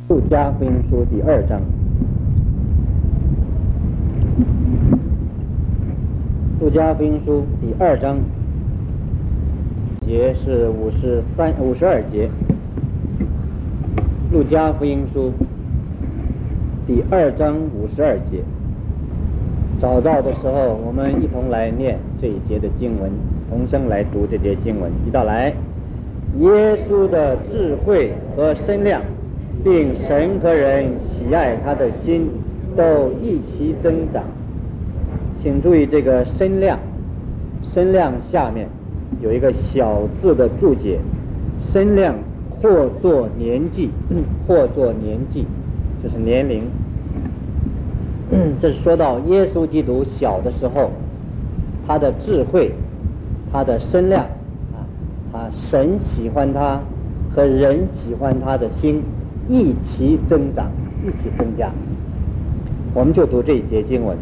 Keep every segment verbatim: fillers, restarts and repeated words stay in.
路加福音书第二章，路加福音书第二章节是五十三、五十二节。路加福音书第二章五十二节，找到的时候，我们一同来念这一节的经文，同声来读这节经文。一道来，耶稣的智慧和身量，并神和人喜爱他的心，都一齐增长。请注意这个身量，身量下面有一个小字的注解，身量或作年纪，或作年纪，这是年龄。这是说到耶稣基督小的时候，他的智慧，他的身量啊，他神喜欢他和人喜欢他的心一起增长，一起增加。我们就读这一节经文。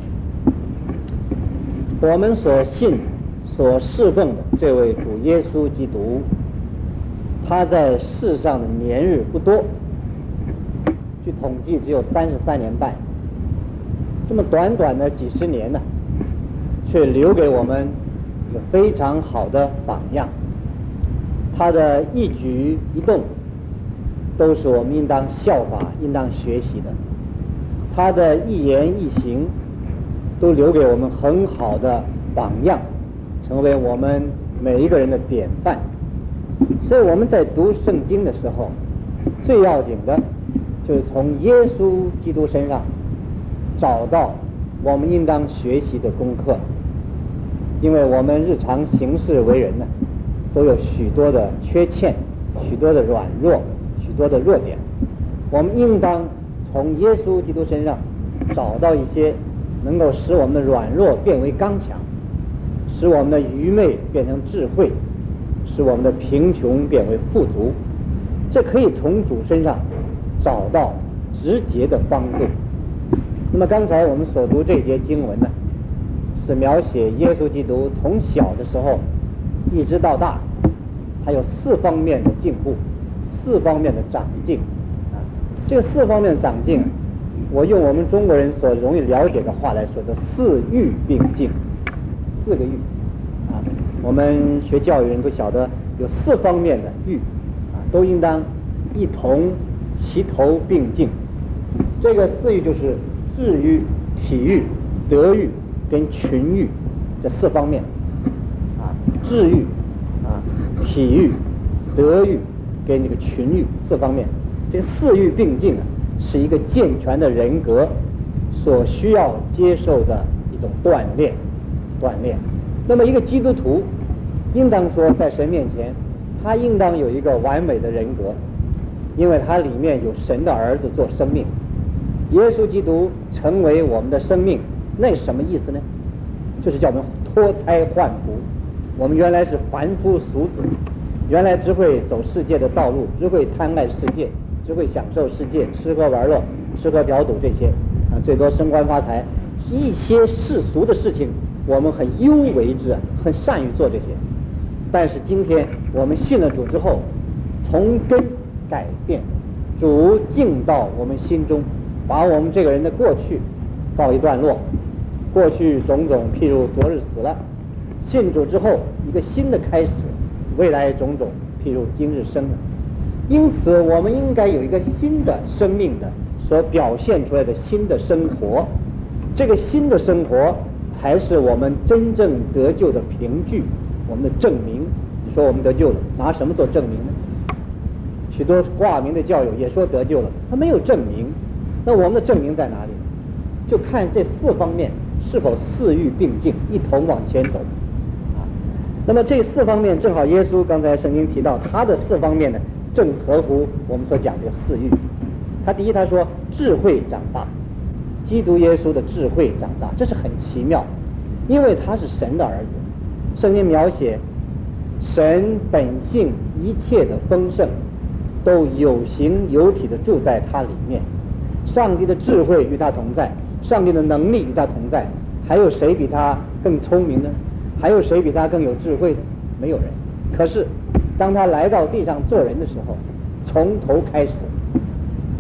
我们所信所侍奉的这位主耶稣基督，他在世上的年日不多，据统计只有三十三年半，这么短短的几十年呢，却留给我们一个非常好的榜样。他的一举一动都是我们应当效法、应当学习的。他的一言一行都留给我们很好的榜样，成为我们每一个人的典范。所以我们在读圣经的时候，最要紧的就是从耶稣基督身上找到我们应当学习的功课。因为我们日常行事为人呢，都有许多的缺陷，许多的软弱，许多的弱点。我们应当从耶稣基督身上找到一些能够使我们的软弱变为刚强，使我们的愚昧变成智慧，使我们的贫穷变为富足。这可以从主身上找到直接的帮助。那么刚才我们所读这节经文呢，是描写耶稣基督从小的时候一直到大，他有四方面的进步，四方面的长进啊。这个四方面的长进，我用我们中国人所容易了解的话来说，的四育并进，四个育啊。我们学教育人都晓得有四方面的育啊，都应当一同齐头并进。这个四育就是智育、体育、德育跟群育这四方面啊，智育啊、体育、德育跟这个群育四方面，这个四育并进啊，是一个健全的人格所需要接受的一种锻炼。锻炼。那么一个基督徒，应当说在神面前，他应当有一个完美的人格，因为他里面有神的儿子做生命。耶稣基督成为我们的生命，那是什么意思呢？就是叫我们脱胎换骨。我们原来是凡夫俗子，原来只会走世界的道路，只会贪爱世界，只会享受世界，吃喝玩乐，吃喝嫖赌这些啊，最多升官发财，一些世俗的事情我们很优为之，很善于做这些。但是今天我们信了主之后，从根改变，主进到我们心中，把我们这个人的过去告一段落，过去种种，譬如昨日死了，信主之后一个新的开始，未来种种，譬如今日生了。因此我们应该有一个新的生命的所表现出来的新的生活，这个新的生活才是我们真正得救的凭据，我们的证明。你说我们得救了，拿什么做证明呢？许多挂名的教友也说得救了，他没有证明。那我们的证明在哪里？就看这四方面是否四育并进，一同往前走啊。那么这四方面正好耶稣刚才圣经提到他的四方面呢，正合乎我们所讲这个四育。他第一，他说智慧长大，基督耶稣的智慧长大，这是很奇妙，因为他是神的儿子。圣经描写神本性一切的丰盛都有形有体的住在他里面，上帝的智慧与他同在，上帝的能力与他同在。还有谁比他更聪明呢？还有谁比他更有智慧呢？没有人。可是当他来到地上做人的时候，从头开始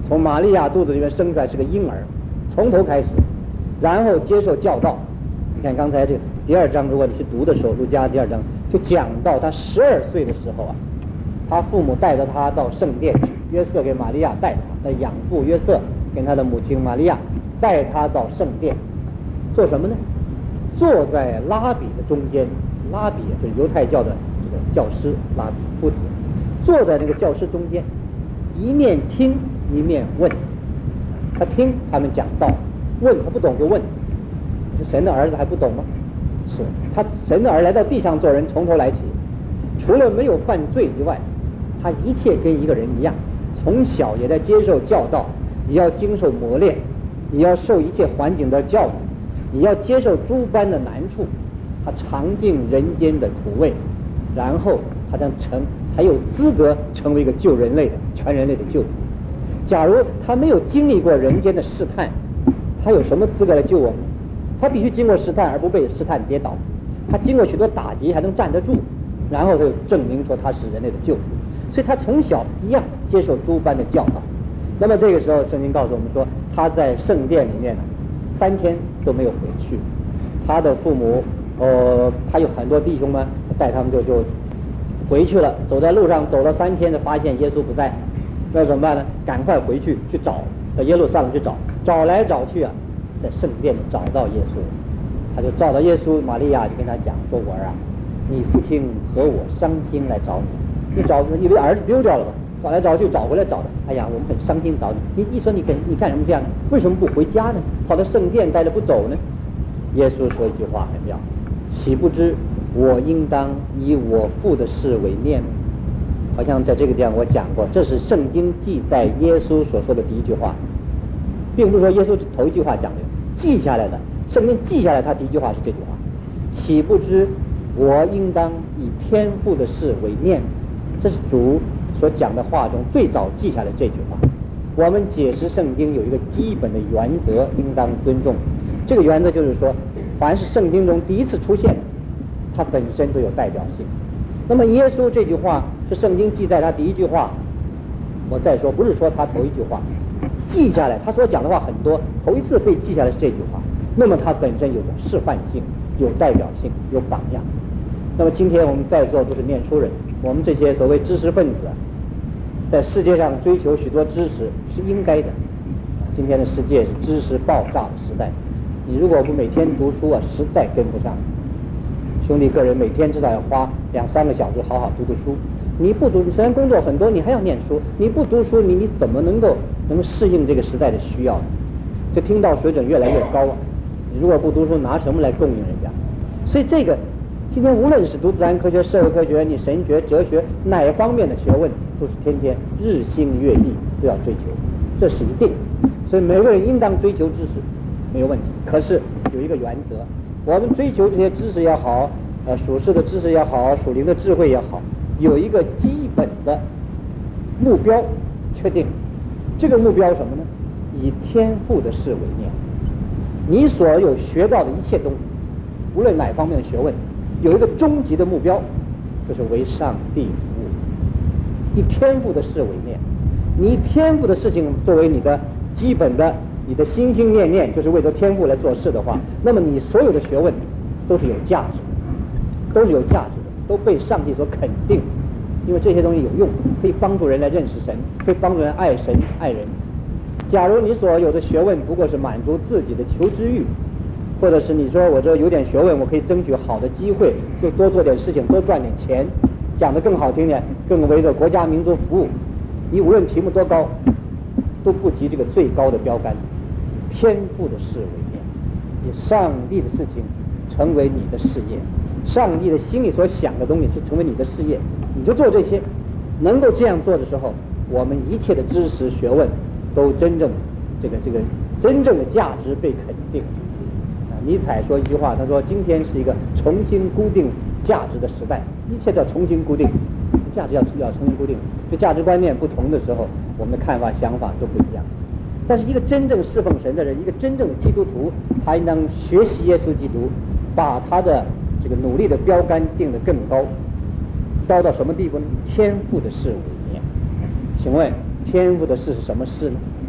从玛利亚肚子里面生出来是个婴儿，从头开始，然后接受教导。你看刚才这个第二章，如果你去读的时候，路加第二章就讲到他十二岁的时候啊，他父母带着他到圣殿去，约瑟给玛利亚带他，那养父约瑟跟他的母亲玛利亚带他到圣殿，做什么呢？坐在拉比的中间，拉比就是犹太教的这个教师，拉比夫子，坐在那个教师中间，一面听一面问。他听他们讲道，问他不懂就问。神的儿子还不懂吗？是他神的儿来到地上做人，从头来起，除了没有犯罪以外，他一切跟一个人一样，从小也在接受教导，也要经受磨练，也要受一切环境的教育，你要接受诸般的难处，他尝尽人间的苦味，然后他将成才有资格成为一个救人类的全人类的救主。假如他没有经历过人间的试探，他有什么资格来救我们？他必须经过试探而不被试探跌倒，他经过许多打击还能站得住，然后他就证明说他是人类的救主。所以他从小一样接受诸般的教导。那么这个时候圣经告诉我们说，他在圣殿里面呢三天都没有回去。他的父母呃，他有很多弟兄们带他们就就回去了，走在路上走了三天，就发现耶稣不在，那怎么办呢？赶快回去去找，到耶路撒冷去找，找来找去啊，在圣殿里找到耶稣。他就找到耶稣，玛利亚就跟他讲说：“我啊，你父亲和我伤心来找你，你找以为儿子丢掉了吧？找来找去找回来找的，哎呀，我们很伤心找你。你一说你干你干什么这样？为什么不回家呢？跑到圣殿待着不走呢？”耶稣说一句话很妙：“岂不知我应当以我父的事为念吗？”好像在这个地方我讲过，这是圣经记载耶稣所说的第一句话，并不是说耶稣头一句话讲的，记下来的。圣经记下来，他第一句话是这句话：“岂不知我应当以天父的事为念吗？”这是主所讲的话中最早记下来这句话。我们解释圣经有一个基本的原则，应当尊重。这个原则就是说，凡是圣经中第一次出现的，它本身都有代表性。那么耶稣这句话是圣经记载他第一句话，我再说不是说他头一句话记下来，他所讲的话很多，头一次被记下来是这句话，那么它本身有示范性，有代表性，有榜样。那么今天我们在座都是念书人，我们这些所谓知识分子，在世界上追求许多知识是应该的。今天的世界是知识爆炸的时代，你如果不每天读书啊，实在跟不上。兄弟个人每天至少要花两三个小时好好读读书。你不读，虽然工作很多，你还要念书。你不读书，你你怎么能够能够适应这个时代的需要呢？这听到水准越来越高啊！你如果不读书，拿什么来供应人家？所以这个今天无论是读自然科学、社会科学、你神学、哲学哪一方面的学问，都是天天日新月异，都要追求，这是一定。所以每个人应当追求知识，没有问题。可是有一个原则，我们追求这些知识也好，呃，属世的知识也好，属灵的智慧也好，有一个基本的目标确定。这个目标什么呢？以天父的事为念。你所有学到的一切东西，无论哪方面的学问，有一个终极的目标，就是为上帝服务，以天父的事为念。你以天父的事情作为你的基本的你的心心念念，就是为着天父来做事的话，那么你所有的学问都是有价值的，都是有价值的，都被上帝所肯定，因为这些东西有用，可以帮助人来认识神，可以帮助人爱神爱人。假如你所有的学问不过是满足自己的求知欲，或者是你说我这有点学问，我可以争取好的机会，就多做点事情，多赚点钱，讲得更好听点，更为着国家民族服务，你无论题目多高，都不及这个最高的标杆，天父的事为念，以上帝的事情成为你的事业，上帝的心里所想的东西是成为你的事业，你就做这些。能够这样做的时候，我们一切的知识学问都真正这个这个真正的价值被肯定。啊，尼采说一句话，他说今天是一个重新固定价值的时代，一切都要重新固定，价值要要重新固定。就价值观念不同的时候，我们的看法想法都不一样。但是一个真正侍奉神的人，一个真正的基督徒，他应当学习耶稣基督，把他的这个努力的标杆定得更高，高到什么地步呢？以天父的事为念。请问天父的事是什么事呢？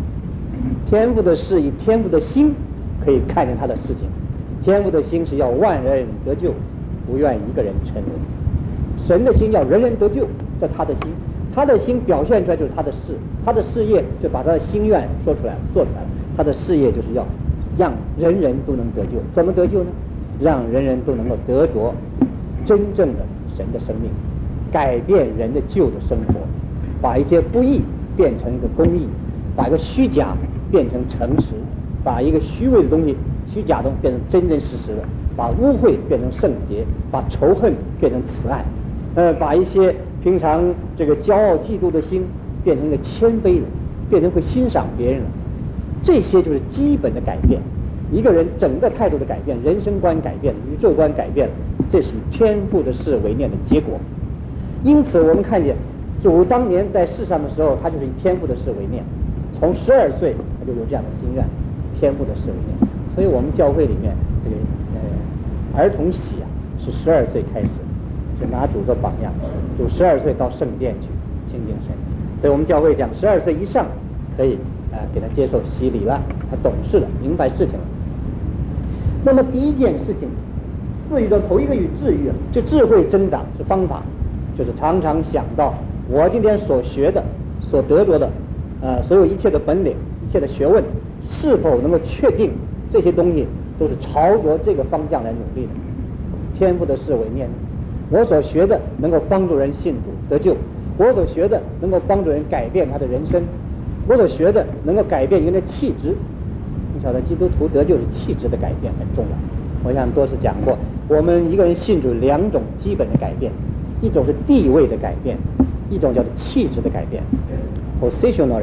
天父的事以天父的心可以看见他的事情。天父的心是要万人得救，不愿一个人沉沦。神的心要人人得救，这他的心，他的心表现出来就是他的事，他的事业就把他的心愿说出来了，做出来了。他的事业就是要让人人都能得救。怎么得救呢？让人人都能够得着真正的神的生命，改变人的旧的生活，把一些不义变成一个公义，把一个虚假变成诚实，把一个虚伪的东西、虚假的东西变成真真实实的，把污秽变成圣洁，把仇恨变成慈爱，呃，把一些平常这个骄傲嫉妒的心变成一个谦卑的，变成会欣赏别人了。这些就是基本的改变。一个人整个态度的改变，人生观改变，宇宙观改变，这是以天父的事为念的结果。因此我们看见主当年在世上的时候，他就是以天父的事为念，从十二岁他就有这样的心愿，天父的事为念。所以我们教会里面这个呃儿童喜啊是十二岁开始，就拿主做榜样，就十二岁到圣殿去亲近神。所以我们教会讲十二岁以上可以呃给他接受洗礼了，他懂事了，明白事情了。那么第一件事情，赐予的头一个与智育啊，这智慧增长是方法，就是常常想到我今天所学的、所得着的，呃，所有一切的本领、一切的学问，是否能够确定这些东西都是朝着这个方向来努力的？天父的事为念，我所学的能够帮助人信主得救，我所学的能够帮助人改变他的人生，我所学的能够改变一个人的气质。你晓得基督徒得救是气质的改变很重要。我想多次讲过，我们一个人信主两种基本的改变，一种是地位的改变，一种叫做气质的改变 ，positional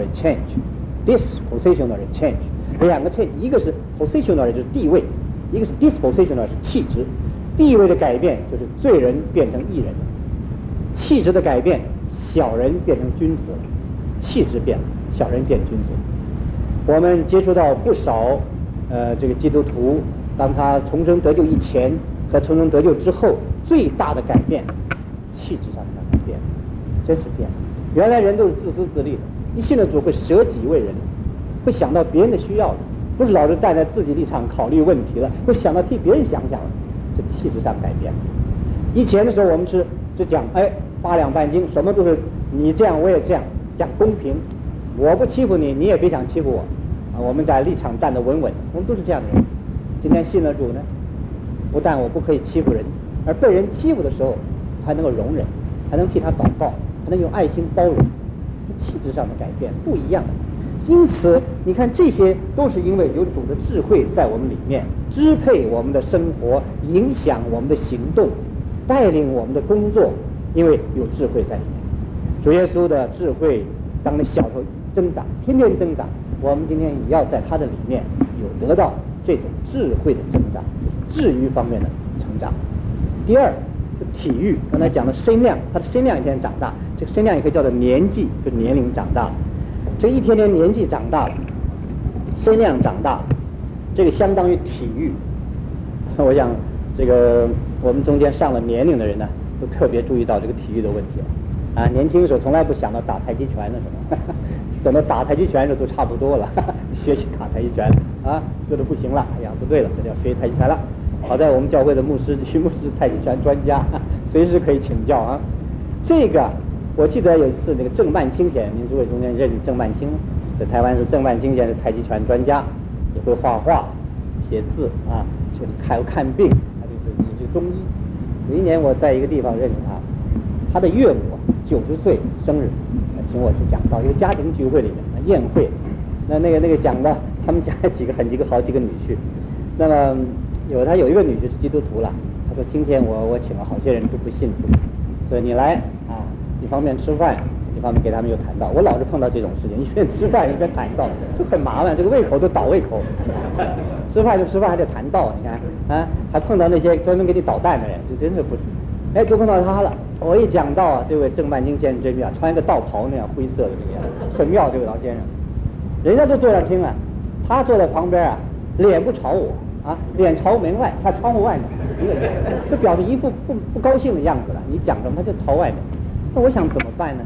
change，dispositional change， 两个 change， 一个是 positional 就是地位，一个是 dispositional 是气质。地位的改变就是罪人变成义人，气质的改变，小人变成君子，气质变了，小人变君子。我们接触到不少呃这个基督徒，当他重生得救以前和重生得救之后，最大的改变，气质上的改变，真是变了。原来人都是自私自利的，一信了主会舍己为人，会想到别人的需要的，不是老是站在自己立场考虑问题了，会想到替别人想想了，这气质上改变了。以前的时候我们是只讲哎八两半斤，什么都是你这样我也这样，讲公平，我不欺负你，你也别想欺负我啊！我们在立场站得稳稳，我们都是这样的人。今天信了主呢，不但我不可以欺负人，而被人欺负的时候还能够容忍，还能替他祷告，还能用爱心包容，这气质上的改变不一样。因此你看，这些都是因为有主的智慧在我们里面，支配我们的生活，影响我们的行动，带领我们的工作，因为有智慧在里面。主耶稣的智慧当你小时候增长，天天增长，我们今天也要在他的里面有得到这种智慧的增长，智育方面的成长。第二是体育，刚才讲的身量，他的身量一天长大，这个身量也可以叫做年纪，就年龄长大了。这一天天年纪长大了，身量长大了，这个相当于体育。我想这个我们中间上了年龄的人呢，都特别注意到这个体育的问题了。啊，年轻的时候从来不想到打太极拳的什么，等到打太极拳的时候都差不多了，呵呵学习打太极拳啊，觉得不行了，哎呀不对了，这就要学习太极拳了。好在我们教会的牧师徐牧师太极拳专家，随时可以请教啊。这个我记得有一次那个郑曼青先生，您诸位中间认识郑曼青吗？在台湾是郑曼青先生是太极拳专家，也会画画、写字啊，就还有看病，他就是你这中医。有一年我在一个地方认识他，他的岳母九十岁生日，请我去讲到一个家庭聚会里面宴会，那那个那个讲的他们家几个很几个好几个女婿，那么有他有一个女婿是基督徒了，他说今天我我请了好些人都不信主，所以你来啊，一方面吃饭，一方面给他们又谈道。我老是碰到这种事情，一边吃饭一边谈道，就很麻烦，这个胃口都倒胃口。吃饭就吃饭还得谈道，你看啊，还碰到那些专门给你捣蛋的人，就真是不。哎，就碰到他了。我一讲到啊，这位郑曼青先生真妙，穿一个道袍那样灰色的这个样子，很妙。这位老先生，人家都坐那听啊，他坐在旁边啊，脸不朝我啊，脸朝门外，在窗户外面，就表示一副不不高兴的样子了。你讲什么他就朝外面，那我想怎么办呢？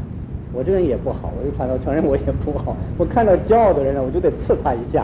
我这人也不好，我就反倒承认我也不好。我看到骄傲的人呢，我就得刺他一下。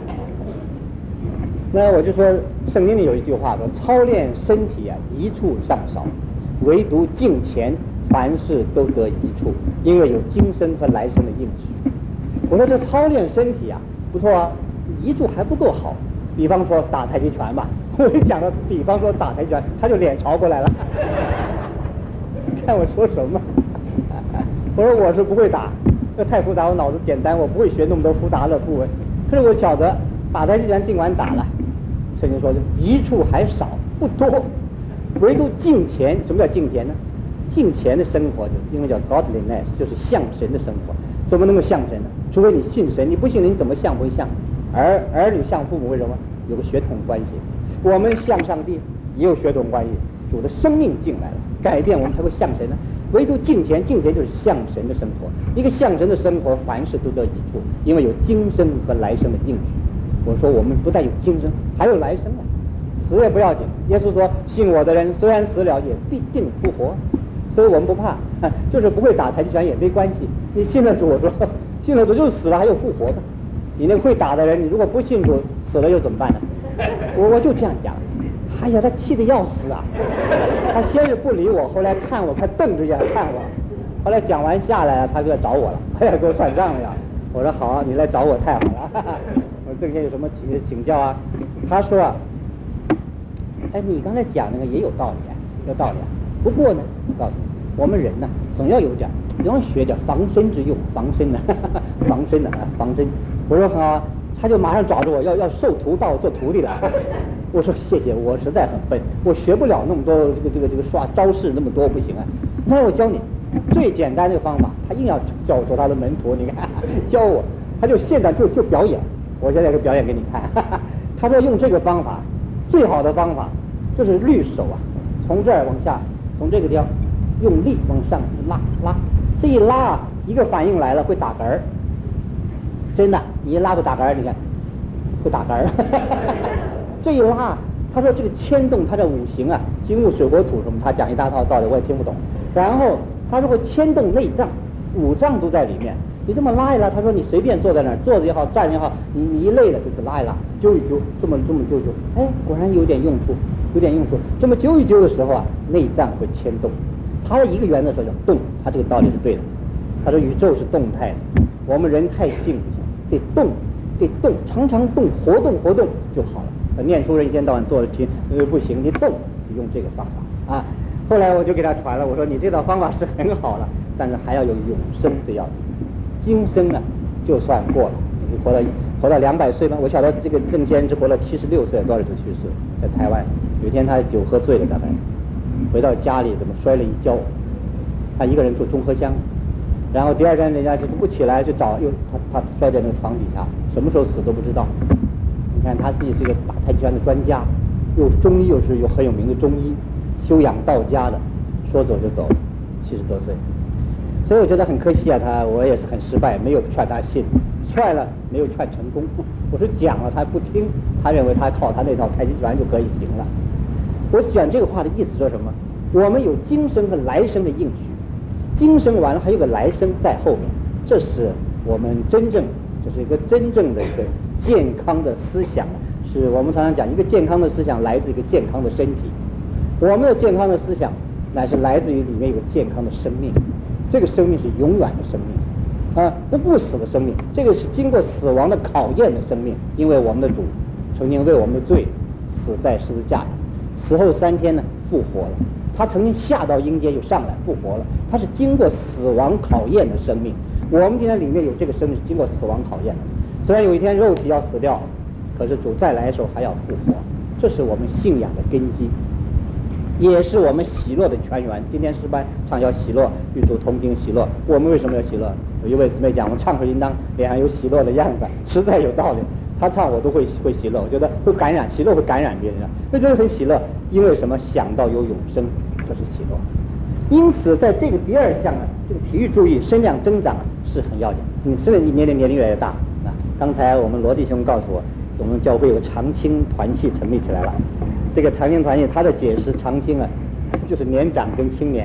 那我就说，圣经里有一句话说：操练身体啊，一处尚少，唯独敬虔，凡事都得一处，因为有今生和来生的应许。我说这操练身体啊，不错啊，一处还不够好。比方说打太极拳吧，我一讲到比方说打太极拳，他就脸朝过来了。看我说什么？我说我是不会打，这太复杂，我脑子简单，我不会学那么多复杂的部位。可是我晓得打太极拳尽管打了，圣经说一处还少，不多，唯独敬虔。什么叫敬虔呢？敬虔的生活就英文叫 godliness， 就是向神的生活。怎么能够向神呢？除非你信神，你不信神，你怎么向不像？儿儿女向父母为什么？有个血统关系。我们向上帝也有血统关系，主的生命进来了，改变我们才会向神呢。唯独敬虔，敬虔就是向神的生活。一个向神的生活，凡事都得益处，因为有今生和来生的应许。我说我们不但有今生，还有来生啊，死也不要紧。耶稣说，信我的人虽然死了，也必定复活。所以我们不怕，就是不会打太极拳也没关系。你信了主，我说信了主就死了还有复活的。你那个会打的人，你如果不信主，死了又怎么办呢？我我就这样讲。哎呀，他气得要死啊！他先是不理我，后来看我，他瞪着眼看我。后来讲完下来了，他就来找我了，哎呀，给我算账了呀！我说好啊，你来找我太好了。我说这些有什么请请教啊？他说啊，哎，你刚才讲那个也有道理啊，有道理啊。不过呢，我告诉你，我们人呢，总要有点，要学点防身之用，防身的，防身的啊，防身。我说好啊，他就马上找着我要要授徒把我做徒弟了。我说谢谢，我实在很笨，我学不了那么多这个这个这个耍招式那么多不行啊。他说我教你最简单的方法，他硬要叫我做他的门徒，你看教我，他就现在就就表演，我现在就表演给你看。他说用这个方法，最好的方法就是律手啊，从这儿往下，从这个地方用力往上拉拉，这一拉啊，一个反应来了会打嗝儿，真的，你一拉不打嗝儿，你看会打嗝儿。这一拉，他说这个牵动他的五行啊，金木水火土什么，他讲一大套道理我也听不懂。然后他说会牵动内脏，五脏都在里面。你这么拉一拉，他说你随便坐在那儿，坐着也好，站也好，你你一累了就去拉一拉，揪一揪，这么这么揪揪，哎，果然有点用处，有点用处。这么揪一揪的时候啊，内脏会牵动。他的一个原则说叫动，他这个道理是对的。他说宇宙是动态的，我们人太静不行，得动，得动，常常动，活动活动就好了。念书人一天到晚坐着听，呃不行，你动，你用这个方法啊。后来我就给他传了，我说你这套方法是很好了，但是还要有永生最要紧。今生啊，就算过了，你活到活到两百岁吗？我晓得这个郑先知活了七十六岁，多少就去世，在台湾。有一天他酒喝醉了，大概回到家里怎么摔了一跤，他一个人住中和乡，然后第二天人家就不起来，就找又他他摔在那个床底下，什么时候死都不知道。你看他自己是一个打太极拳的专家，又中医又是有很有名的中医，修养道家的，说走就走，七十多岁。所以我觉得很可惜啊，他我也是很失败，没有劝他信，劝了没有劝成功。我是讲了他不听，他认为他靠他那套太极拳就可以行了。我选这个话的意思说什么？我们有今生和来生的应许，今生完了还有个来生在后面，这是我们真正，这是一个真正的一个健康的思想，是我们常常讲一个健康的思想来自一个健康的身体。我们的健康的思想乃是来自于里面有个健康的生命，这个生命是永远的生命啊，不不死的生命，这个是经过死亡的考验的生命。因为我们的主曾经为我们的罪死在十字架上，死后三天呢复活了。他曾经下到阴间又上来复活了，他是经过死亡考验的生命。我们今天里面有这个生命是经过死亡考验的，虽然有一天肉体要死掉，可是主再来的时候还要复活，这是我们信仰的根基，也是我们喜乐的泉源。今天诗班唱要喜乐，与主同行喜乐。我们为什么要喜乐？有一位姊妹讲，我们唱出应当脸上有喜乐的样子，实在有道理。他唱我都会会喜乐，我觉得会感染，喜乐会感染别人，那就是很喜乐。因为什么？想到有永生，这是喜乐。因此在这个第二项呢，这个体育注意身量增长是很要紧。你现在年龄年龄越来越大啊，刚才我们罗弟兄告诉我，我们教会有个长青团契成立起来了。这个长青团契它的解释，长青啊就是年长跟青年，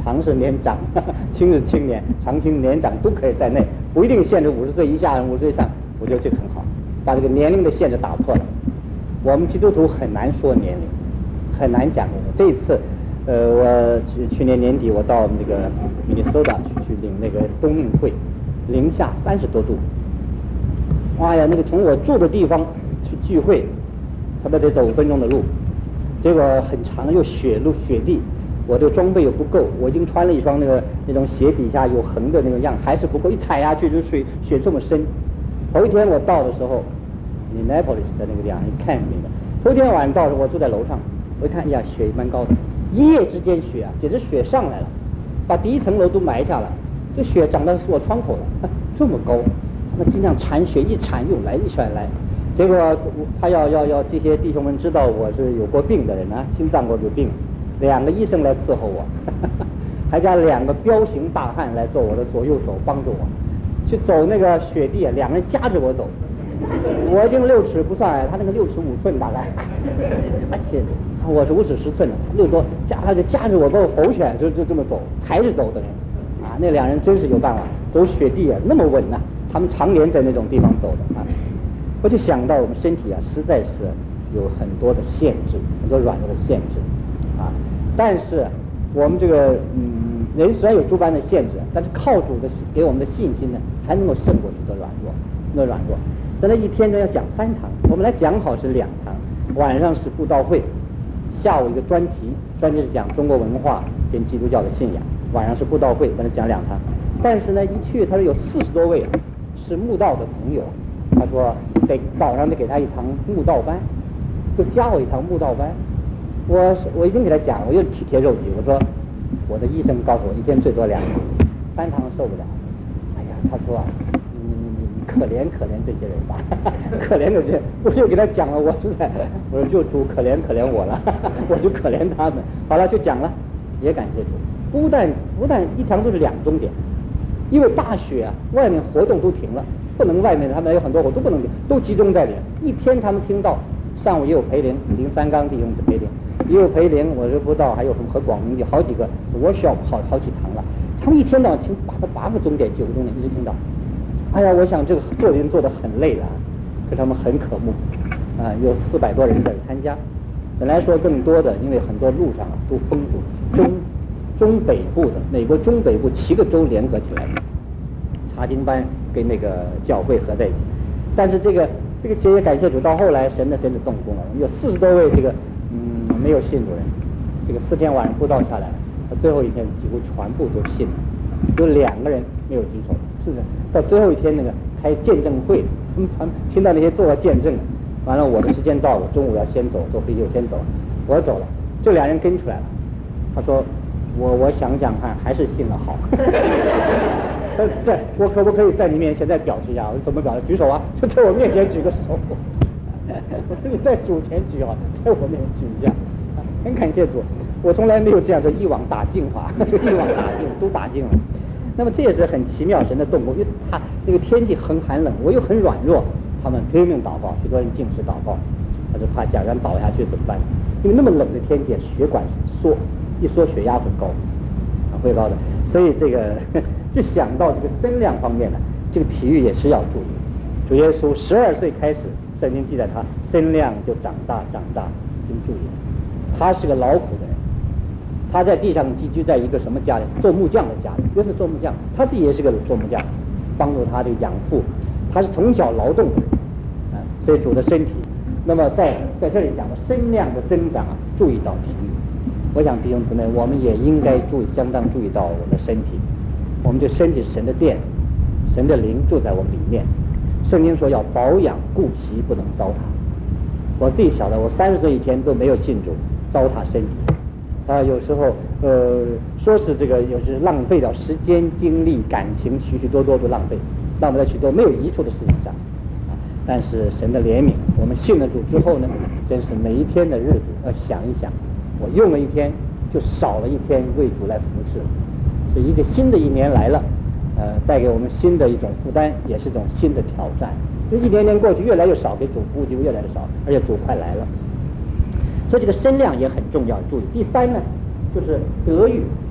长是年长，轻是青年，长青年长都可以在内，不一定限制五十岁以下，五十岁以上，我觉得这个很好，把这个年龄的限制打破了。我们基督徒很难说年龄，很难讲这个。这一次，呃，我去去年年底我到那个明尼苏达去去领那个冬令会，零下三十多度，哎呀，那个从我住的地方去聚会，差不多得走五分钟的路，结果很长又雪路雪地，我这个装备又不够，我已经穿了一双那个那种鞋底下有横的那个样，还是不够，一踩下去就水雪这么深。头一天我到的时候，Minneapolis 的那个地方，你看那个，头一天晚上到的时候，我住在楼上，我一看，呀，雪蛮高的，一夜之间雪啊，简直雪上来了，把第一层楼都埋下了，这雪长到我窗口了，这么高，他们经常铲雪，一铲又来，一铲来。结果他要要要这些弟兄们知道我是有过病的人啊，心脏过有病，两个医生来伺候我，还加两个彪形大汉来做我的左右手，帮助我去走那个雪地，两个人夹着我走。我已经六尺不算矮，他那个六尺五寸大概，而且我是五尺十寸的，六多夹他就夹着我把我扶起来，就就这么走，抬着走的人，啊，那两人真是有办法，走雪地啊那么稳呐、啊，他们常年在那种地方走的啊。我就想到我们身体啊，实在是有很多的限制，很多软弱的限制，啊，但是我们这个嗯，人虽然有诸般的限制，但是靠主的给我们的信心呢，还能够胜过许多软弱，那软弱。在那一天呢要讲三堂，我们来讲好是两堂，晚上是布道会，下午一个专题，专题是讲中国文化跟基督教的信仰，晚上是布道会，反正讲两堂。但是呢，一去他说有四十多位是慕道的朋友。他说得早上得给他一堂慕道班，就加我一堂慕道班。我我已经给他讲了，我又体贴肉体，我说我的医生告诉我一天最多两堂，三堂受不了。哎呀，他说啊，你你你你可怜可怜这些人吧，可怜这些，我又给他讲了，我实在，我说就主可怜可怜我了，我就可怜他们。好了，就讲了，也感谢主。不但不但一堂都是两钟点，因为大雪啊，外面活动都停了。不能外面他们有很多活都不能都集中在里面，一天他们听到，上午也有培灵，林三刚弟兄是培灵，也有培灵，我是不知道还有什么和广明有好几个 workshop 好好几堂了，他们一天到晚听八个八个钟点九个钟点一直听到，哎呀，我想这个做人做得很累了，可他们很渴慕，啊，有四百多人在参加，本来说更多的，因为很多路上啊都封住，中中北部的美国中北部七个州联合起来的查经班。跟那个教会合在一起，但是这个这个节也感谢主，到后来神的真的动工了，我们有四十多位这个嗯没有信主人，这个四天晚上布道下来，到最后一天几乎全部都信了，有两个人没有举手，是不是？到最后一天那个开见证会，他们传听到那些做了见证，完了我的时间到了，中午要先走，坐飞机我先走，我走了，这两人跟出来了，他说我我想想看，还是信了好。在我可不可以在你面前再表示一下？我怎么表示？举手啊！就在我面前举个手。我说你在主前举啊，在我面前举一下。很感谢主，我从来没有这样说一网打尽法，就一网打尽，都打尽了。那么这也是很奇妙神的动作，因为他那个天气很寒冷，我又很软弱，他们拼命祷告，许多人禁食祷告，他就怕假如倒下去怎么办？因为那么冷的天气，血管缩，一缩血压会高，会高的，所以这个。就想到这个身量方面呢，这个体育也是要注意。主耶稣十二岁开始，圣经记载他身量就长大长大，已经注意了。他是个劳苦的人，他在地上寄居在一个什么家里？做木匠的家里，又是做木匠，他自己也是个做木匠，帮助他这个养父。他是从小劳动的人，啊，所以主的身体。那么在在这里讲的身量的增长啊，注意到体育。我想弟兄姊妹，我们也应该注意，相当注意到我们的身体。我们这身体是神的殿，神的灵住在我们里面。圣经说要保养顾惜，不能糟蹋。我自己晓得，我三十岁以前都没有信主，糟蹋身体啊，有时候呃说是这个有时浪费掉时间、精力、感情，许许多多都浪费，浪费在许多没有益处的事情上啊。但是神的怜悯，我们信了主之后呢，真是每一天的日子要想一想，我用了一天，就少了一天为主来服侍。所以一个新的一年来了，呃，带给我们新的一种负担，也是一种新的挑战。就一年年过去，越来越少，给主服务机会越来越少，而且主快来了。所以这个身量也很重要，注意。第三呢，就是德育。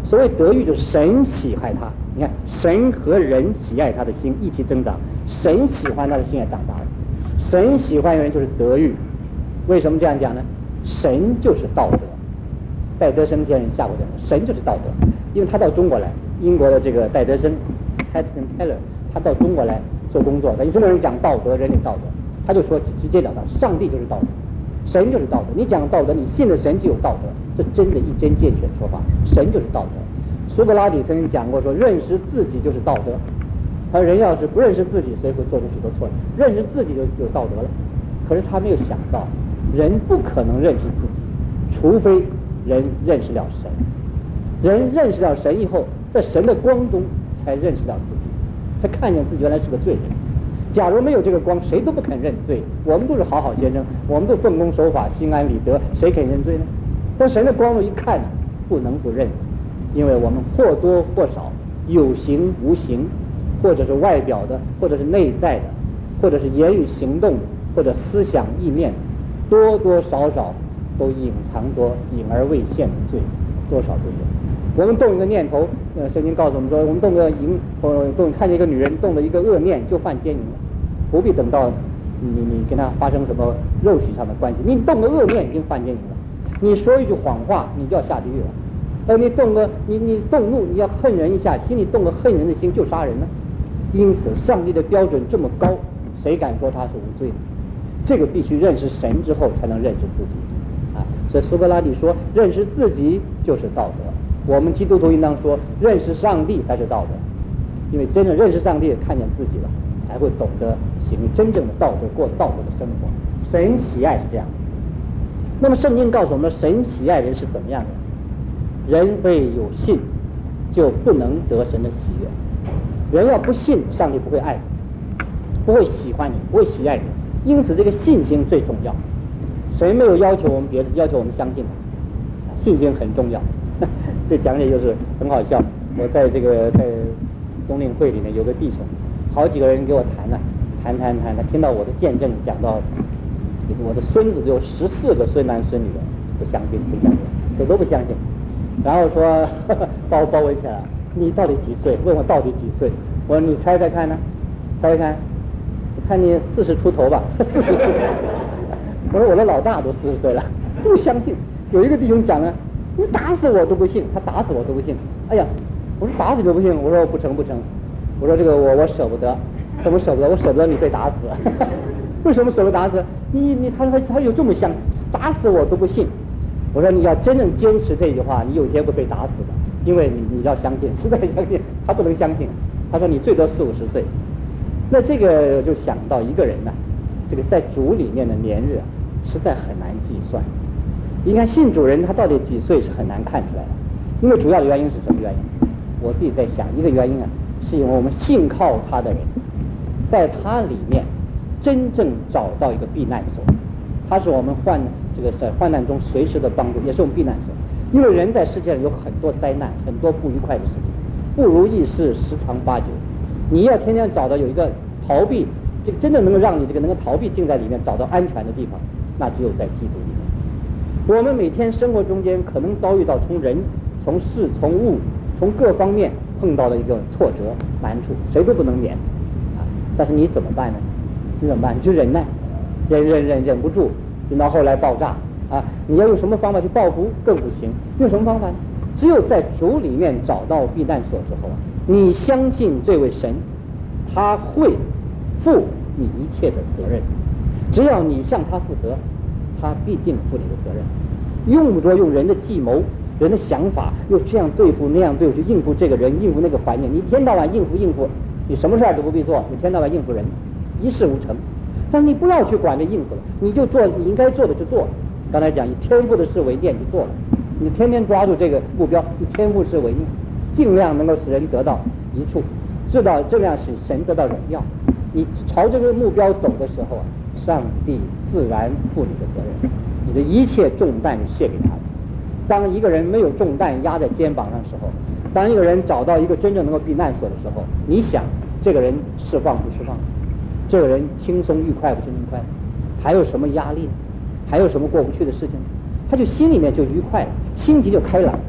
所谓得遇，就是神喜爱他。你看，神和人喜爱他的心一起增长，神喜欢他的心也长大了。神喜欢的人就是得遇。为什么这样讲呢？神就是道德。戴德生先生下过讲，神就是道德。因为他到中国来，英国的这个戴德生 （Hudson Taylor）， 他到中国来做工作，等于中国人讲道德，人类道德，他就说直截了当，上帝就是道德，神就是道德。你讲道德，你信的神就有道德，这真的一针见血的说法。神就是道德。苏格拉底曾经讲过说，认识自己就是道德。他说人要是不认识自己，所以会做出许多错误。认识自己就有道德了。可是他没有想到，人不可能认识自己，除非人认识了神。人认识了神以后，在神的光中才认识到自己，才看见自己原来是个罪人。假如没有这个光，谁都不肯认罪。我们都是好好先生，我们都奉公守法，心安理得，谁肯认罪呢？但神的光一看，不能不认，因为我们或多或少有形无形，或者是外表的，或者是内在的，或者是言语行动，或者思想意念，多多少少都隐藏着隐而未现的罪，多少都有。我们动一个念头，呃，圣经告诉我们说，我们动个淫，呃，动看见一个女人动了一个恶念，就犯奸淫了，不必等到你你跟她发生什么肉体上的关系，你动个恶念已经犯奸淫了。你说一句谎话，你就要下地狱了。呃，你动个你你动怒，你要恨人一下，心里动个恨人的心就杀人了。因此，上帝的标准这么高，谁敢说他是无罪的？这个必须认识神之后才能认识自己啊。所以苏格拉底说，认识自己就是道德。我们基督徒应当说，认识上帝才是道德，因为真正认识上帝，看见自己了，才会懂得行真正的道德，过道德的生活。神喜爱是这样。那么圣经告诉我们，神喜爱人是怎么样的？人非有信，就不能得神的喜悦。人要不信，上帝不会爱你，不会喜欢你，不会喜爱你。因此，这个信心最重要。谁没有要求我们别的，要求我们相信吗？信心很重要。这讲解就是很好笑。我在这个在冬令会里面有个弟兄，好几个人给我谈了、啊，谈谈谈，他听到我的见证，讲到我的孙子有十四个孙男孙女的，不相信，不相信，谁都不相信。然后说呵呵把我包围起来，你到底几岁？问我到底几岁？我说你猜猜看呢？猜猜看，我看你四十出头吧，四十出头。我说我的老大都四十岁了，不相信。有一个弟兄讲呢，你打死我都不信，他打死我都不信。哎呀，我说打死都不信，我说不成不成，我说这个我我舍不得，怎么舍不得？我舍不得你被打死。为什么舍不得打死？你你他他他有这么想，打死我都不信。我说你要真正坚持这句话，你有一天会被打死的，因为你你要相信，实在相信，他不能相信。他说你最多四五十岁，那这个就想到一个人呢、啊，这个在主里面的年日啊，实在很难计算。你看信主人他到底几岁是很难看出来的，因为主要的原因是什么原因？我自己在想，一个原因啊，是因为我们信靠他的人，在他里面真正找到一个避难所，他是我们患这个在患难中随时的帮助，也是我们避难所。因为人在世界上有很多灾难，很多不愉快的事情，不如意事十常八九。你要天天找到有一个逃避，这个真正能够让你这个能够逃避进在里面，找到安全的地方，那只有在基督里面。我们每天生活中间可能遭遇到从人、从事、从物、从各方面碰到的一个挫折、难处，谁都不能免啊。但是你怎么办呢？你怎么办？你就忍耐，忍忍忍忍不住，忍到后来爆炸啊！你要用什么方法去报复更不行。用什么方法呢？只有在主里面找到避难所之后啊，你相信这位神，他会负你一切的责任。只要你向他负责，他必定负你的责任。用不着用人的计谋、人的想法，又这样对付那样对付，去应付这个人，应付那个环境。你一天到晚应付应付，你什么事儿都不必做，你天到晚应付人，一事无成。但是你不要去管这应付了，你就做你应该做的就做。刚才讲以天赋的事为念就做了，你天天抓住这个目标，以天赋事为念，尽量能够使人得到一处，知道尽量使神得到荣耀。你朝这个目标走的时候啊，上帝自然负你的责任，你的一切重担卸给他的。当一个人没有重担压在肩膀上的时候，当一个人找到一个真正能够避难所的时候，你想这个人释放不释放？这个人轻松愉快不轻松愉快？还有什么压力？还有什么过不去的事情？他就心里面就愉快了，心情就开朗。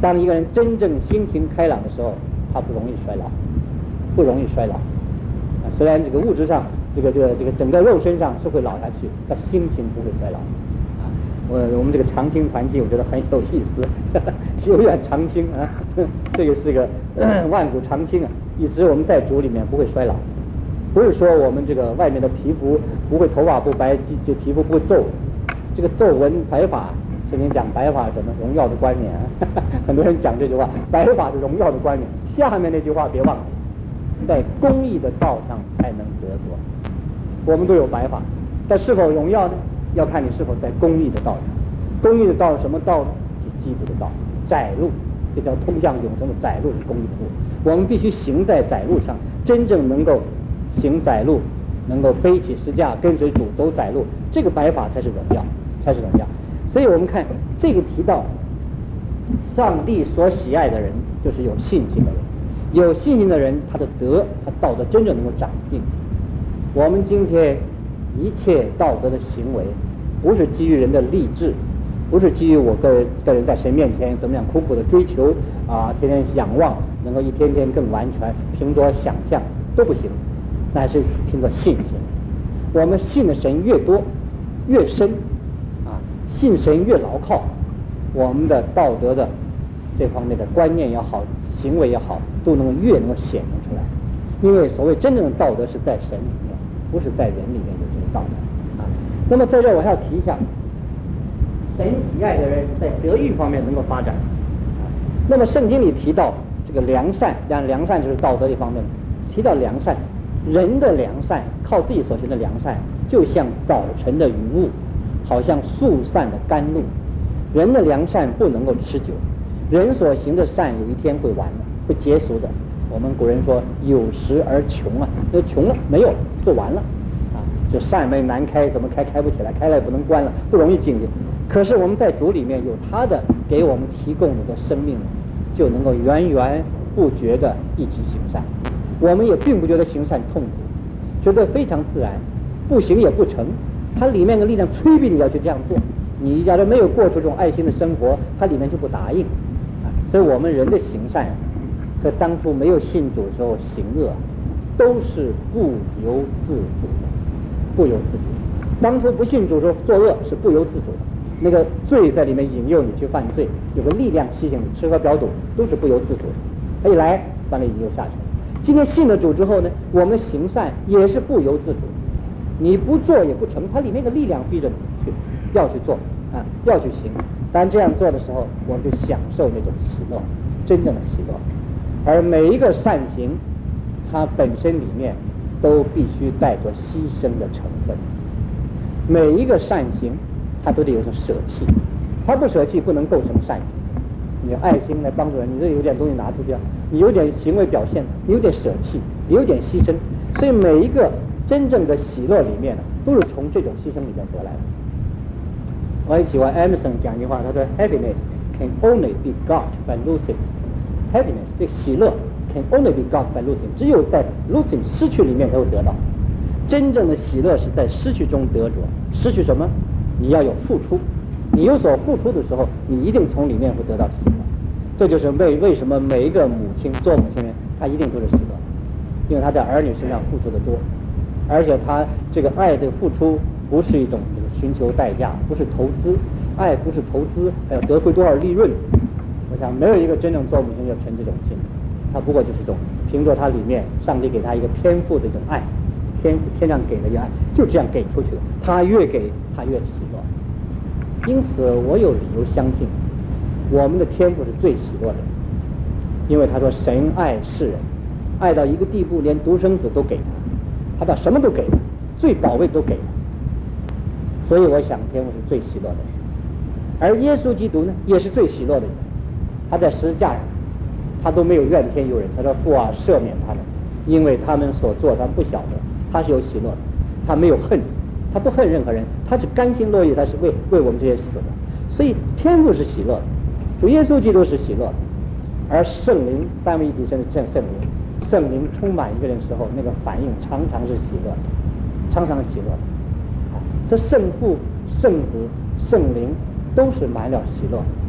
当一个人真正心情开朗的时候，他不容易衰老，不容易衰老。啊，虽然这个物质上，这个这个这个整个肉身上是会老下去，但心情不会衰老。啊，我我们这个长青团契，我觉得很有意思，久远长青啊，这个是个万古长青啊，一直我们在主里面不会衰老。不是说我们这个外面的皮肤不会，头发不白，这皮肤不会皱，这个皱纹白发。圣经讲白发什么荣耀的冠冕、啊，很多人讲这句话，白发是荣耀的冠冕。下面那句话别忘了，在公义的道上才能得着。我们都有白发，但是否荣耀呢？要看你是否在公义的道上。公义的道是什么道呢？是基督的道，窄路，这叫通向永生的窄路，是公义的路。我们必须行在窄路上，真正能够行窄路，能够背起十字架跟随主走窄路，这个白发才是荣耀，才是荣耀。所以我们看这个提到上帝所喜爱的人就是有信心的人，有信心的人他的德他道德真正能够长进。我们今天一切道德的行为不是基于人的励志，不是基于我个人个人在神面前怎么样苦苦的追求啊，天天仰望能够一天天更完全，凭着想象都不行，那是凭着信心。我们信的神越多越深，信神越牢靠，我们的道德的这方面的观念也好，行为也好，都能越能够显明出来。因为所谓真正的道德是在神里面，不是在人里面有这个道德啊。那么在这儿我还要提一下，神喜爱的人在德育方面能够发展。啊、那么圣经里提到这个良善，当然良善就是道德一方面，提到良善，人的良善靠自己所行的良善，就像早晨的云雾。好像速散的甘露，人的良善不能够持久，人所行的善有一天会完了，会结束的。我们古人说有时而穷啊，那穷了没有就完了啊，这善门难开，怎么开开不起来，开了也不能关了，不容易进去。可是我们在主里面有他的给我们提供的生命，就能够源源不绝的一起行善。我们也并不觉得行善痛苦，觉得非常自然，不行也不成。它里面的力量催逼你要去这样做，你要是没有过出这种爱心的生活，它里面就不答应啊。所以我们人的行善和当初没有信主的时候行恶都是不由自主的，不由自主。当初不信主的时候作恶是不由自主的，那个罪在里面引诱你去犯罪，有个力量吸引你，吃喝嫖赌都是不由自主的，它一来把你引诱下去。今天信了主之后呢，我们行善也是不由自主，你不做也不成，它里面的力量逼着你去要去做啊，要去行。当这样做的时候，我们就享受那种喜乐，真正的喜乐。而每一个善行，它本身里面都必须带着牺牲的成分。每一个善行，它都得有所舍弃，它不舍弃不能构成善行。你有爱心来帮助人，你这有点东西拿出去，你有点行为表现，你有点舍弃，你有点牺牲。所以每一个真正的喜乐里面呢，都是从这种牺牲里面得来的。我很喜欢 Emerson 讲一句话，他说 Happiness can only be got by losing. Happiness 这个喜乐 can only be got by losing， 只有在 losing 失去里面才会得到。真正的喜乐是在失去中得着。失去什么？你要有付出，你有所付出的时候，你一定从里面会得到喜乐。这就是为为什么每一个母亲做母亲人，她一定都是喜乐，因为她在儿女身上付出的多，而且她这个爱的付出不是一种寻求代价，不是投资，爱不是投资，还要得回多少利润。我想没有一个真正做母亲要存这种心，她不过就是这种凭着她里面上帝给她一个天赋的一种爱，天天上给的一个爱，就这样给出去了，她越给她越喜乐。因此我有理由相信我们的天赋是最喜乐的，因为他说神爱世人，爱到一个地步，连独生子都给他，他把什么都给了，最宝贝都给了。所以我想天父是最喜乐的人，而耶稣基督呢也是最喜乐的人。他在十字架上他都没有怨天尤人，他说父啊赦免他们，因为他们所做他们不晓得。他是有喜乐的，他没有恨，他不恨任何人，他是甘心乐意，他是为为我们这些死的。所以天父是喜乐的，主耶稣基督是喜乐的，而圣灵三位一体神的圣圣灵，圣灵充满一个人的时候，那个反应常常是喜乐的，常常是喜乐的。这圣父、圣子、圣灵都是满了喜乐，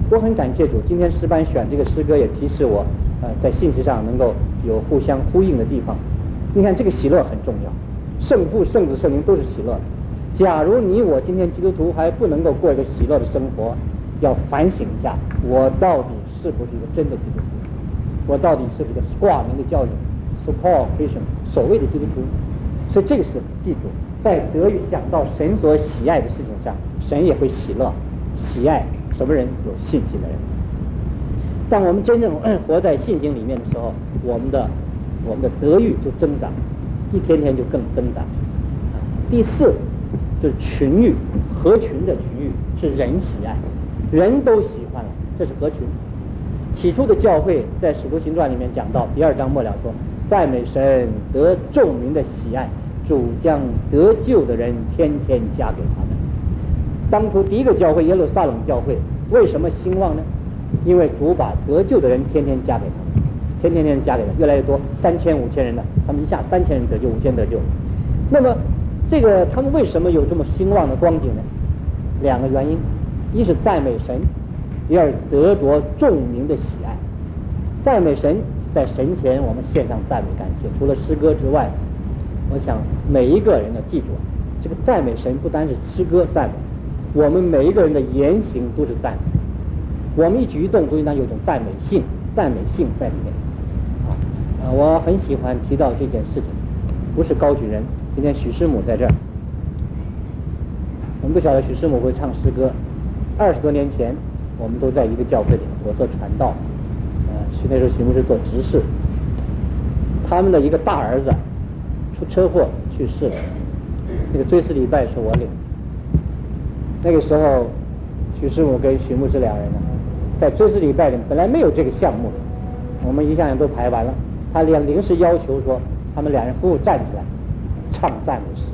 我很感谢主，今天诗班选这个诗歌也提示我，呃，在信息上能够有互相呼应的地方。你看这个喜乐很重要，圣父、圣子、圣灵都是喜乐的。假如你我今天基督徒还不能够过一个喜乐的生活，要反省一下，我到底是不是一个真的基督徒？我到底是不是一个挂名的教友 so-called Christian 所谓的基督徒？所以这个是记住，在得以想到神所喜爱的事情上，神也会喜乐，喜爱什么人？有信心的人。当我们真正活在信心里面的时候，我们的我们的德育就增长，一天天就更增长。第四就是群育，合群的群育是人喜爱，人都喜欢了，这是合群。起初的教会在《使徒行传》里面讲到，第二章末了说，赞美神得众民的喜爱，主将得救的人天天加给他们。当初第一个教会耶路撒冷教会为什么兴旺呢？因为主把得救的人天天加给他们，天天天加给他们，越来越多，三千五千人了，他们一下三千人得救，五千得救。那么这个他们为什么有这么兴旺的光景呢？两个原因，一是赞美神，第二得着众民的喜爱。赞美神，在神前我们献上赞美感谢，除了诗歌之外，我想每一个人要记住，这个赞美神不单是诗歌赞美，我们每一个人的言行都是赞美，我们一举一动都应当有一种赞美性赞美性在里面啊。呃，我很喜欢提到这件事情，不是高举人，今天许师母在这儿，我们不晓得许师母会唱诗歌。二十多年前我们都在一个教会里，我做传道，呃，许那时候许牧师做执事，他们的一个大儿子出车祸去世了，那个追思礼拜是我领。那个时候许师母跟许牧师两人呢，在追思礼拜里本来没有这个项目，我们一项项都排完了，他连临时要求说他们两人夫妇站起来唱赞美诗。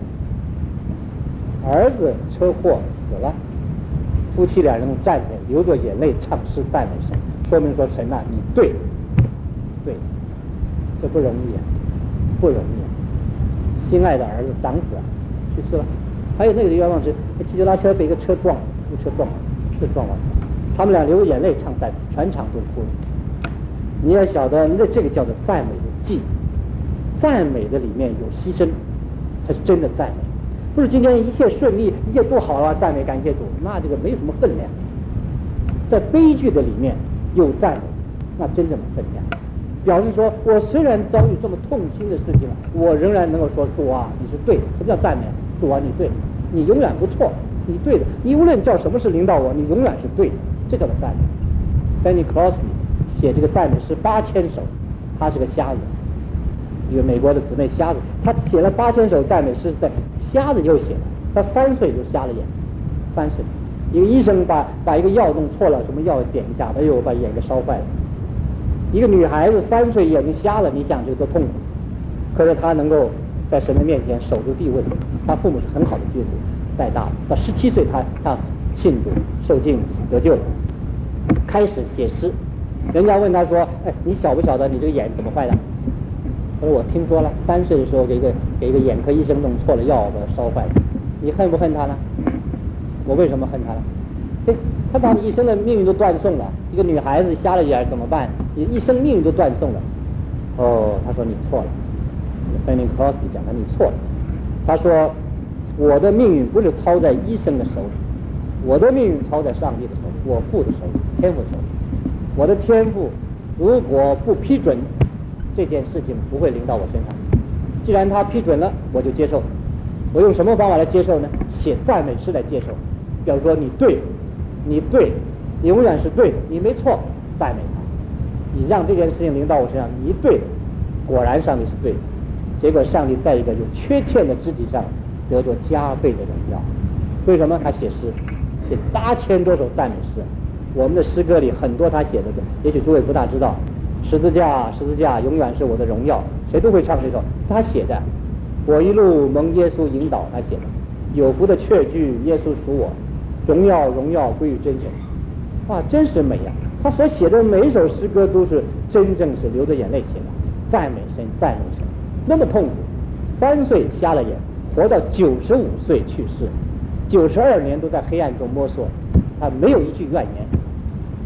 儿子车祸死了，夫妻两人站起来流着眼泪唱诗赞美神，说明说神啊，你对对，这不容易啊，不容易啊。心爱的儿子长子啊去世了，还有那个冤枉是汽车拉车被一个车撞，一个车撞了，车撞了，他们俩流眼泪唱赞美，全场都哭了。你要晓得，那这个叫做赞美的祭，赞美的里面有牺牲，才是真的赞美。不是今天一切顺利，一切都好了，赞美感谢主，那这个没有什么分量。在悲剧的里面有赞美，那真正的分量，表示说我虽然遭遇这么痛心的事情，我仍然能够说主啊，你是对的。什么叫赞美？主啊，你对的，你永远不错，你对的，你无论叫什么事领导我，你永远是对的，这叫做赞美。Fanny Crosby 写这个赞美诗八千首，他是个瞎子，一个美国的姊妹瞎子，他写了八千首赞美诗，在瞎子就写的，他三岁就瞎了眼，三岁，一个医生把把一个药弄错了，什么药点一下，哎呦，把眼给烧坏了。一个女孩子三岁眼睛瞎了，你想这个多痛苦，可是她能够在神的面前守住地位，她父母是很好的基督徒带大的，到十七岁她她信主受浸得救了，开始写诗。人家问他说：“哎，你晓不晓得你这个眼怎么坏的？”他说：“我听说了，三岁的时候给一个给一个眼科医生弄错了药，把它烧坏了。”你恨不恨他呢？我为什么恨他呢？哎，他把你一生的命运都断送了。一个女孩子瞎了眼怎么办？你一生命运都断送了。哦，他说你错了。这个 Fanny Crosby 讲的你错了。他说我的命运不是操在医生的手里，我的命运操在上帝的手里，我父的手里，天父手里。我的天父如果不批准这件事情，不会临到我身上。既然他批准了，我就接受。我用什么方法来接受呢？写赞美诗来接受。比如说你对，你对，你永远是对的，你没错，赞美他。你让这件事情临到我身上，你对的，果然上帝是对的。结果上帝在一个有缺欠的肢体上得着加倍的荣耀。为什么？他写诗，写八千多首赞美诗。我们的诗歌里很多他写的，也许诸位不大知道。十字架，十字架永远是我的荣耀，谁都会唱这首，他写的。我一路蒙耶稣引导，他写的。有福的确据，耶稣属我，荣耀荣耀归于真神。哇，真是美呀！他所写的每一首诗歌都是真正是流着眼泪写的，赞美神，赞美神。那么痛苦，三岁瞎了眼，活到九十五岁去世，九十二年都在黑暗中摸索，他没有一句怨言，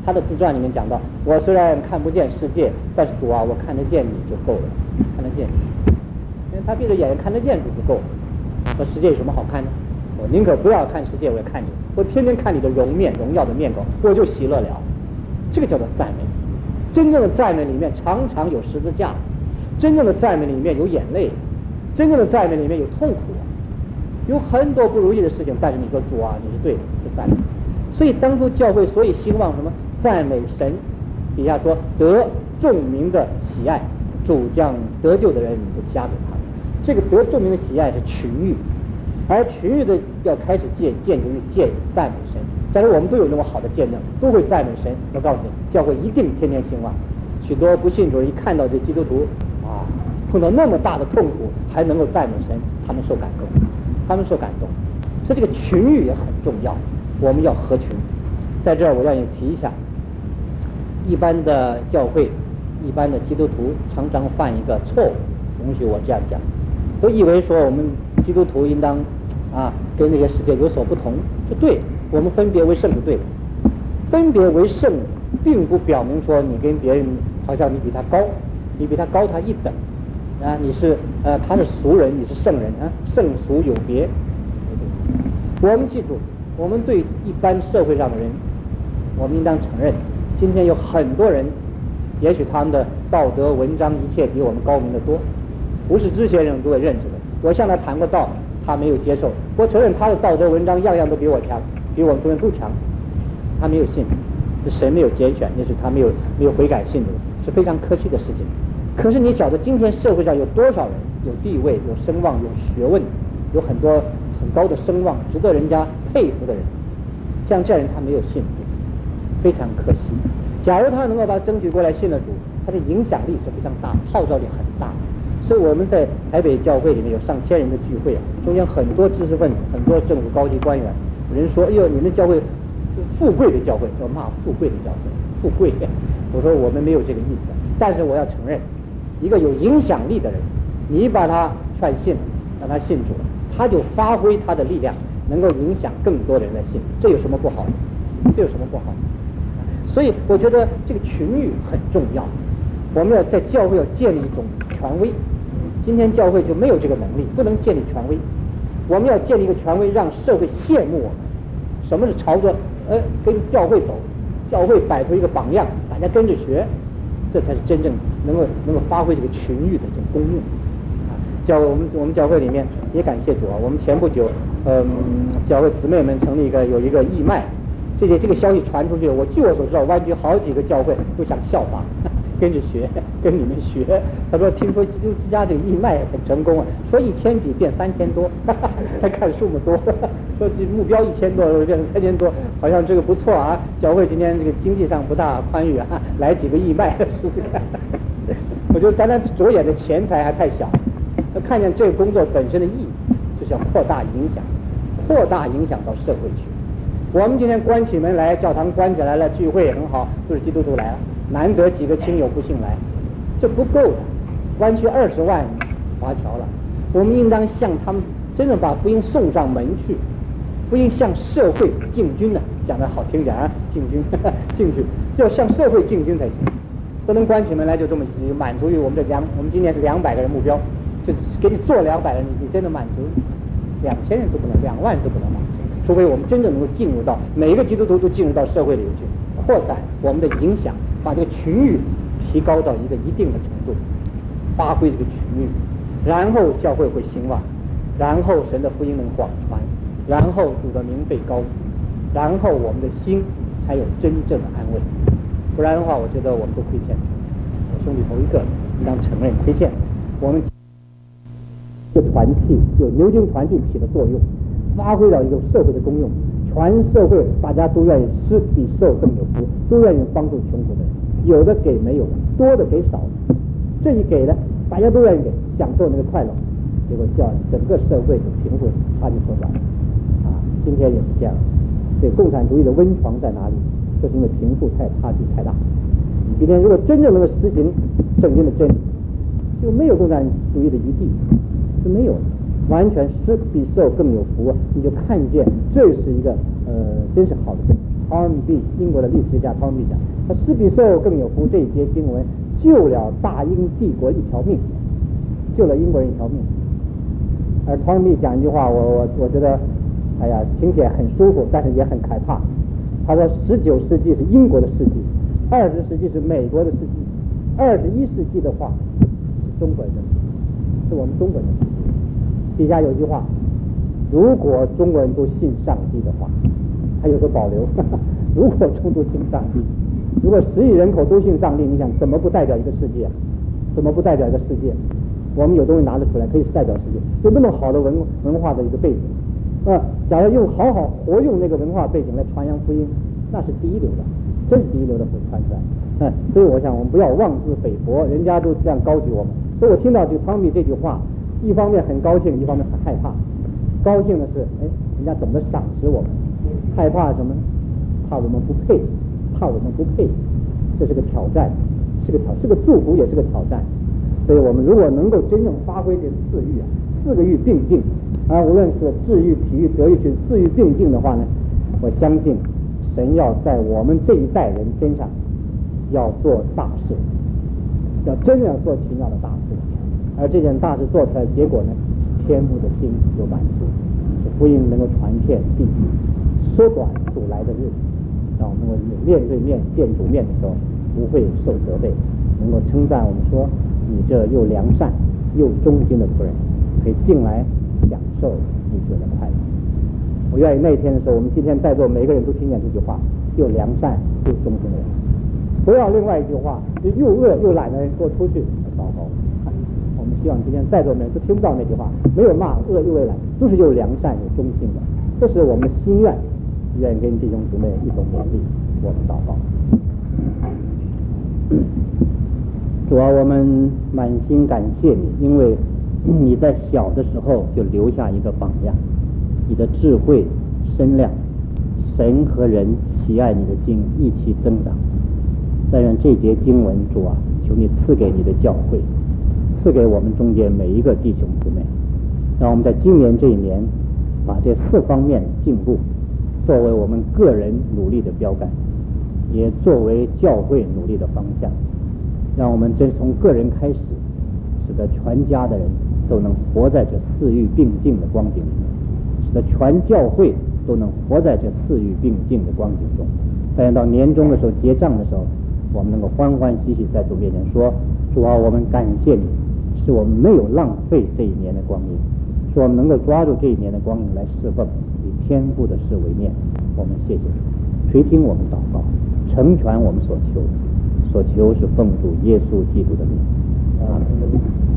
他的自传里面讲到，我虽然看不见世界，但是主啊，我看得见你就够了，看得见你。因为他闭着眼睛看得见主就够了。说世界有什么好看的？我宁可不要看世界，我要看你。我天天看你的容面，荣耀的面孔，我就喜乐了。这个叫做赞美。真正的赞美里面常常有十字架，真正的赞美里面有眼泪，真正的赞美里面有痛苦，有很多不如意的事情。但是你说主啊，你是对的，是赞美。所以当初教会所以兴旺什么赞美神，底下说得众民的喜爱，主将得救的人你就加给他们。这个得众民的喜爱是群欲，而群欲的要开始建建筑于建赞美神。假如我们都有那么好的见证，都会赞美神，我告诉你，教会一定天天兴旺。许多不信主人一看到这基督徒啊，碰到那么大的痛苦还能够赞美神，他们受感动，他们受感动。所以这个群欲也很重要，我们要合群。在这儿我要你提一下，一般的教会，一般的基督徒常常犯一个错误，容许我这样讲，都以为说我们基督徒应当啊跟那些世界有所不同，就对，我们分别为圣就对了。分别为圣并不表明说你跟别人好像你比他高，你比他高他一等啊，你是呃他是俗人，你是圣人啊，圣俗有别。我们记住，我们对一般社会上的人，我们应当承认，今天有很多人，也许他们的道德文章一切比我们高明的多，不是知先生都会认识的。我向他谈过道，他没有接受。我承认他的道德文章样样都比我强，比我们中人都强，他没有信，是神没有拣选，那是他没有没有悔改信的，是非常可惜的事情。可是你晓得今天社会上有多少人有地位、有声望、有学问，有很多很高的声望，值得人家佩服的人，像这样人他没有信主，非常可惜。假如他能够把他争取过来信了主，他的影响力是非常大，号召力很大。所以我们在台北教会里面有上千人的聚会啊，中间很多知识分子，很多政府高级官员。有人说：“哎呦，你们教会富贵的教会，叫骂富贵的教会，富贵。”我说我们没有这个意思，但是我要承认，一个有影响力的人，你把他劝信，让他信主了，他就发挥他的力量，能够影响更多人来信，这有什么不好的？这有什么不好的？所以我觉得这个群欲很重要，我们要在教会要建立一种权威。今天教会就没有这个能力，不能建立权威。我们要建立一个权威，让社会羡慕我们。什么是朝着呃跟教会走，教会摆出一个榜样，大家跟着学，这才是真正能够能够发挥这个群欲的这种功用。啊，教我们我们教会里面也感谢主啊，我们前不久嗯教会姊妹们成立一个有一个义卖，这些这个消息传出去，我据我所知道，湾区好几个教会都想效仿。跟着学，跟你们学。他说：“听说基督之家这个义卖很成功啊，说一千几变三千多，他看数目多，说这目标一千多变成三千多，好像这个不错啊。教会今天这个经济上不大宽裕啊，来几个义卖试试看。我觉得单单着眼的钱财还太小，要看见这个工作本身的意义，就是要扩大影响，扩大影响到社会去。我们今天关起门来，教堂关起来了，聚会也很好，都是基督徒来了。”难得几个亲友不幸来，这不够的。湾区二十万华侨了，我们应当向他们真正把福音送上门去，福音向社会进军呢，讲得好听点啊，进军进去，要向社会进军才行，不能关起门来就这么满足于我们的两，我们今年是两百个人目标，就给你做两百人，你你真的满足两千人都不能，两万人都不能满足，除非我们真正能够进入到每一个基督徒都进入到社会里去，扩展我们的影响。把这个群欲提高到一个一定的程度，发挥这个群欲，然后教会会兴旺，然后神的福音能广传，然后主的名被高举，然后我们的心才有真正的安慰。不然的话，我觉得我们都亏欠。我兄弟头一个应当承认亏欠。我们这个团体有牛津团体起的作用，发挥了一个社会的功用。全社会大家都愿意施比受更有福，都愿意帮助穷苦的人，有的给没有的，多的给少的，这一给的大家都愿意给，享受那个快乐，结果叫整个社会的贫富差距缩短啊！今天也是这样，这共产主义的温床在哪里？就是因为贫富太差距太大。你今天如果真正能够实行圣经的真理，就没有共产主义的余地，是没有的。完全施比受更有福，你就看见这是一个呃真是好的东西。 汤比英国的历史家汤比讲，他施比受更有福，这一节经文救了大英帝国一条命，救了英国人一条命。而汤比讲一句话，我我我觉得，哎呀，听起来很舒服，但是也很害怕。他说，十九世纪是英国的世纪，二十世纪是美国的世纪，二十一世纪的话是中国人的世纪，是我们中国人的世纪。底下有句话，如果中国人都信上帝的话，还有个保留，呵呵如果中都信上帝，如果十亿人口都信上帝，你想怎么不代表一个世界？怎么不代表一个世界？我们有东西拿得出来，可以代表世界，有那么好的文文化的一个背景。啊，假如用好好活用那个文化背景来传扬福音，那是第一流的，真是第一流的传出来。嗯，所以我想我们不要妄自菲薄，人家都这样高举我们。所以我听到这个汤米这句话，一方面很高兴，一方面很害怕。高兴的是，哎，人家懂得赏识我们；害怕什么？怕我们不配，怕我们不配。这是个挑战，是个挑，是个祝福，也是个挑战。所以我们如果能够真正发挥这四育啊，四个育并进啊，无论是智育、体育、德育群四育并进的话呢，我相信神要在我们这一代人身上要做大事，要真正要做奇妙的大事。而这件大事做出来的结果呢，天父的心有满足，使福音能够传遍地区，缩短主来的日子，让我们能够面对面见主面的时候不会受责备，能够称赞我们说，你这又良善又忠心的仆人，可以进来享受你主的快乐。我愿意那一天的时候，我们今天在座每一个人都听见这句话，又良善又忠心的人，不要另外一句话，就又饿又懒的人给我出去，糟糕。我们希望今天在座的人都听不到那句话，没有骂饿又懒，都是又良善又忠心的，这是我们的心愿，愿意跟弟兄姊妹一同勉励，我们祷告。主啊，我们满心感谢你，因为你在小的时候就留下一个榜样，你的智慧身量，神和人喜爱你的心一起增长。但愿这节经文，主啊，求你赐给你的教会，赐给我们中间每一个弟兄姊妹，让我们在今年这一年把这四方面进步作为我们个人努力的标杆，也作为教会努力的方向，让我们真从个人开始，使得全家的人都能活在这四育并进的光景里面，使得全教会都能活在这四育并进的光景中。但愿到年终的时候结账的时候，我们能够欢欢喜喜在主面前说，主啊，我们感谢你，使我们没有浪费这一年的光阴，使我们能够抓住这一年的光阴来侍奉，以天父的事为念。我们谢谢主，垂听我们祷告，成全我们所求的，所求是奉主耶稣基督的名。阿门。